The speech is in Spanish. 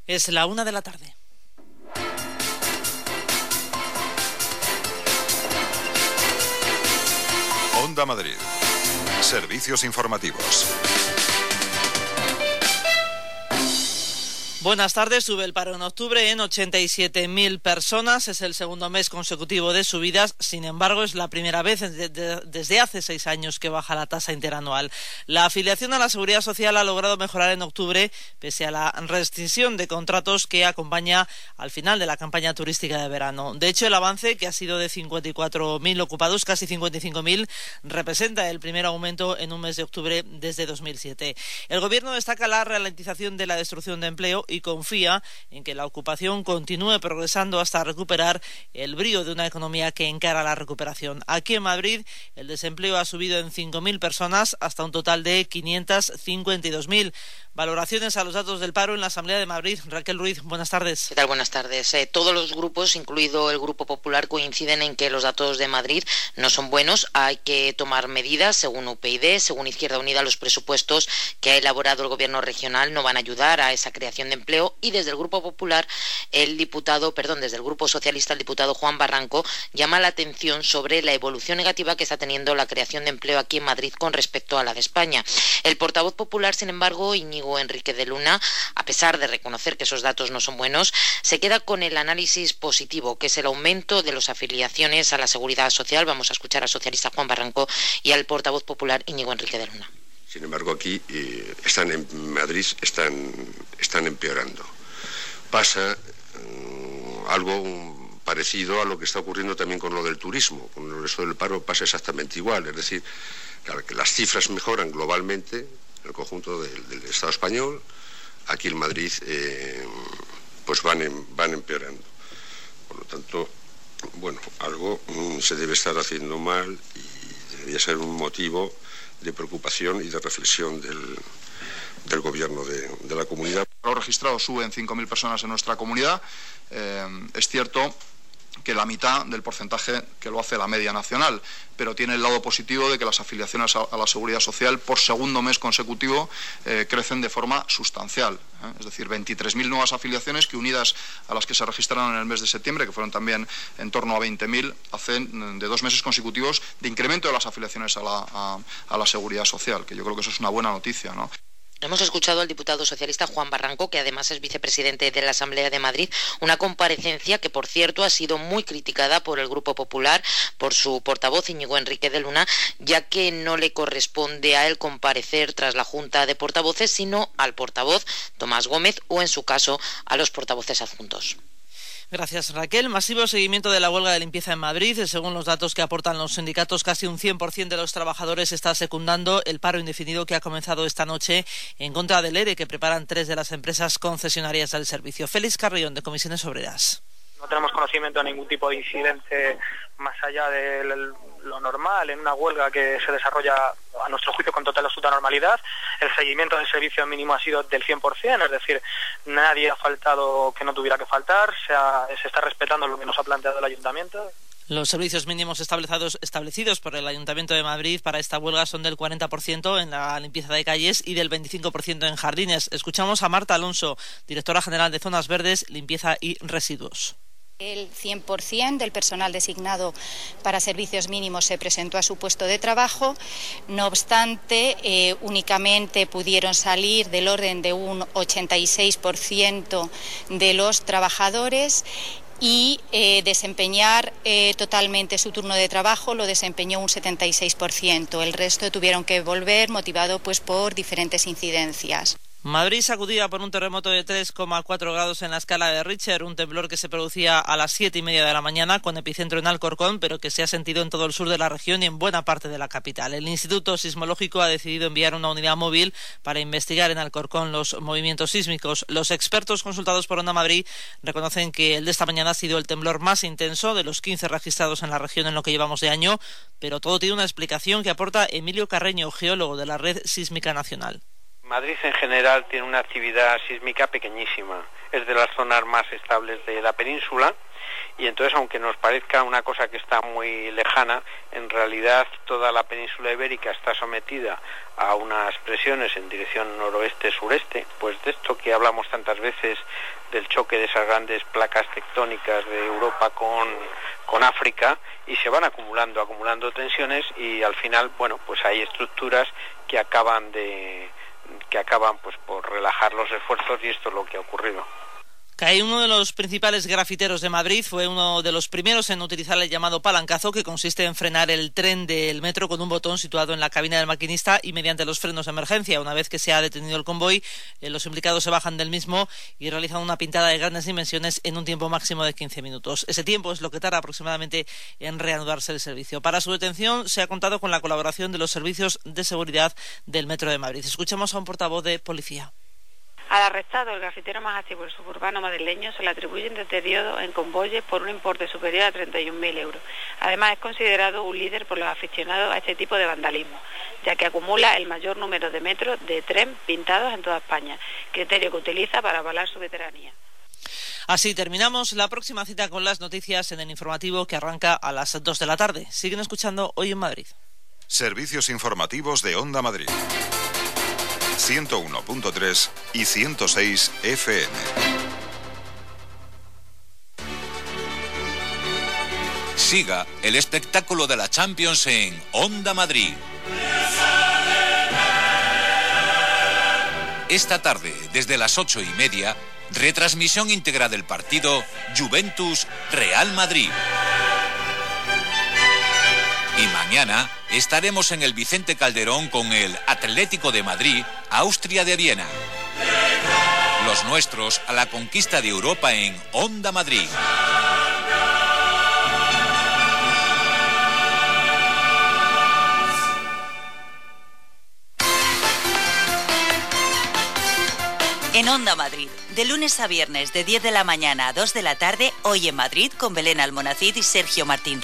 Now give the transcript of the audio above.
Es la 1 de la tarde. Onda Madrid. Servicios informativos. Buenas tardes. Sube el paro en octubre en 87.000 personas. Es el segundo mes consecutivo de subidas. Sin embargo, es la primera vez desde hace 6 años que baja la tasa interanual. La afiliación a la Seguridad Social ha logrado mejorar en octubre, pese a la restricción de contratos que acompaña al final de la campaña turística de verano. De hecho, el avance, que ha sido de 54.000 ocupados, casi 55.000, representa el primer aumento en un mes de octubre desde 2007. El Gobierno destaca la ralentización de la destrucción de empleo y confía en que la ocupación continúe progresando hasta recuperar el brío de una economía que encara la recuperación. Aquí en Madrid, el desempleo ha subido en 5.000 personas hasta un total de 552.000. Valoraciones a los datos del paro en la Asamblea de Madrid. Raquel Ruiz, buenas tardes. ¿Qué tal? Buenas tardes. Todos los grupos, incluido el Grupo Popular, coinciden en que los datos de Madrid no son buenos. Hay que tomar medidas. Según UPyD, según Izquierda Unida, los presupuestos que ha elaborado el Gobierno regional no van a ayudar a esa creación de empleo. Y desde el Grupo Popular, desde el Grupo Socialista, el diputado Juan Barranco llama la atención sobre la evolución negativa que está teniendo la creación de empleo aquí en Madrid con respecto a la de España. El portavoz popular, sin embargo, Íñigo Enrique de Luna, a pesar de reconocer que esos datos no son buenos, se queda con el análisis positivo, que es el aumento de las afiliaciones a la Seguridad Social. Vamos a escuchar al socialista Juan Barranco y al portavoz popular Íñigo Enrique de Luna. Sin embargo, aquí en Madrid están empeorando. Pasa algo parecido a lo que está ocurriendo también con lo del turismo. Con el resto del paro pasa exactamente igual. Es decir, claro, que las cifras mejoran globalmente en el conjunto del Estado español. Aquí en Madrid pues van empeorando. Por lo tanto, bueno, algo se debe estar haciendo mal y debería ser un motivo de preocupación y de reflexión del gobierno de la comunidad. Los registrados suben 5.000 personas en nuestra comunidad. Es cierto que la mitad del porcentaje que lo hace la media nacional, pero tiene el lado positivo de que las afiliaciones a la Seguridad Social por segundo mes consecutivo crecen de forma sustancial. Es decir, 23.000 nuevas afiliaciones que, unidas a las que se registraron en el mes de septiembre, que fueron también en torno a 20.000, hacen de 2 meses consecutivos de incremento de las afiliaciones a la Seguridad Social, que yo creo que eso es una buena noticia, ¿no? Hemos escuchado al diputado socialista Juan Barranco, que además es vicepresidente de la Asamblea de Madrid, una comparecencia que, por cierto, ha sido muy criticada por el Grupo Popular, por su portavoz Íñigo Enrique de Luna, ya que no le corresponde a él comparecer tras la Junta de Portavoces, sino al portavoz Tomás Gómez o, en su caso, a los portavoces adjuntos. Gracias, Raquel. Masivo seguimiento de la huelga de limpieza en Madrid. Según los datos que aportan los sindicatos, casi un 100% de los trabajadores está secundando el paro indefinido que ha comenzado esta noche en contra del ERE que preparan 3 de las empresas concesionarias del servicio. Félix Carrión, de Comisiones Obreras. No tenemos conocimiento de ningún tipo de incidente más allá de lo normal en una huelga que se desarrolla, a nuestro juicio, con total y absoluta normalidad. El seguimiento del servicio mínimo ha sido del 100%, es decir, nadie ha faltado que no tuviera que faltar, se está respetando lo que nos ha planteado el Ayuntamiento. Los servicios mínimos establecidos por el Ayuntamiento de Madrid para esta huelga son del 40% en la limpieza de calles y del 25% en jardines. Escuchamos a Marta Alonso, directora general de Zonas Verdes, Limpieza y Residuos. El 100% del personal designado para servicios mínimos se presentó a su puesto de trabajo. No obstante, únicamente pudieron salir del orden de un 86% de los trabajadores y desempeñar totalmente su turno de trabajo lo desempeñó un 76%. El resto tuvieron que volver, motivado por diferentes incidencias. Madrid sacudida por un terremoto de 3,4 grados en la escala de Richter, un temblor que se producía a las 7:30 de la mañana con epicentro en Alcorcón, pero que se ha sentido en todo el sur de la región y en buena parte de la capital. El Instituto Sismológico ha decidido enviar una unidad móvil para investigar en Alcorcón los movimientos sísmicos. Los expertos consultados por Onda Madrid reconocen que el de esta mañana ha sido el temblor más intenso de los 15 registrados en la región en lo que llevamos de año, pero todo tiene una explicación que aporta Emilio Carreño, geólogo de la Red Sísmica Nacional. Madrid en general tiene una actividad sísmica pequeñísima, es de las zonas más estables de la península y entonces, aunque nos parezca una cosa que está muy lejana, en realidad toda la península ibérica está sometida a unas presiones en dirección noroeste-sureste, pues de esto que hablamos tantas veces del choque de esas grandes placas tectónicas de Europa con África, y se van acumulando tensiones, y al final, bueno, pues hay estructuras que acaban pues por relajar los esfuerzos, y esto es lo que ha ocurrido. CAE, uno de los principales grafiteros de Madrid, fue uno de los primeros en utilizar el llamado palancazo, que consiste en frenar el tren del metro con un botón situado en la cabina del maquinista y mediante los frenos de emergencia. Una vez que se ha detenido el convoy, los implicados se bajan del mismo y realizan una pintada de grandes dimensiones en un tiempo máximo de 15 minutos. Ese tiempo es lo que tarda aproximadamente en reanudarse el servicio. Para su detención se ha contado con la colaboración de los servicios de seguridad del Metro de Madrid. Escuchamos a un portavoz de policía. Al arrestado, el grafitero más activo del suburbano madrileño, se le atribuyen deterioros en convoyes por un importe superior a 31.000 euros. Además, es considerado un líder por los aficionados a este tipo de vandalismo, ya que acumula el mayor número de metros de tren pintados en toda España, criterio que utiliza para avalar su veteranía. Así terminamos. La próxima cita con las noticias en el informativo, que arranca a las 2 de la tarde. Siguen escuchando Hoy en Madrid. Servicios informativos de Onda Madrid. 101.3 y 106 FM. Siga el espectáculo de la Champions en Onda Madrid. Esta tarde, desde las 8:30, retransmisión íntegra del partido Juventus-Real Madrid. Y mañana estaremos en el Vicente Calderón con el Atlético de Madrid, Austria de Viena. Los nuestros a la conquista de Europa en Onda Madrid. En Onda Madrid, de lunes a viernes de 10 de la mañana a 2 de la tarde, Hoy en Madrid con Belén Almonacid y Sergio Martín.